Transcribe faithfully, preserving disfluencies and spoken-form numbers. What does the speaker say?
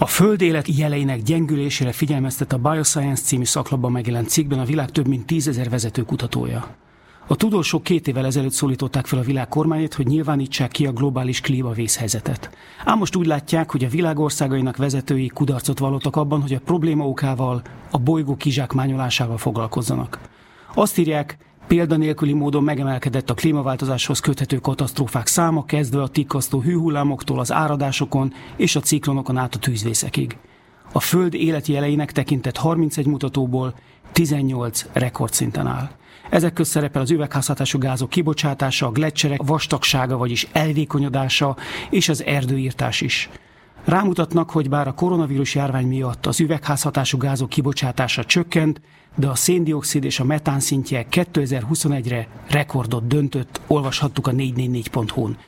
A Föld élet jeleinek gyengülésére figyelmeztet a Bioscience című szaklapban megjelent cikkben a világ több mint tízezer vezető kutatója. A tudósok két évvel ezelőtt szólították fel a világ kormányát, hogy nyilvánítsák ki a globális klímavészhelyzetet. Ám most úgy látják, hogy a világ országainak vezetői kudarcot vallottak abban, hogy a probléma okával, a bolygó kizsákmányolásával foglalkozzanak. Azt írják, példanélküli módon megemelkedett a klímaváltozáshoz köthető katasztrófák száma, kezdve a tikkasztó hőhullámoktól az áradásokon és a ciklonokon át a tűzvészekig. A Föld életjeleinek tekintett harmincegy mutatóból tizennyolc rekordszinten áll. Ezek közt szerepel az üvegházhatású gázok kibocsátása, a gleccserek vastagsága, vagyis elvékonyodása és az erdőirtás is. Rámutatnak, hogy bár a koronavírus járvány miatt az üvegházhatású gázok kibocsátása csökkent, de a széndioxid és a metán szintje kétezer-huszonegyre rekordot döntött, olvashattuk a négy négy négy pont hu-n.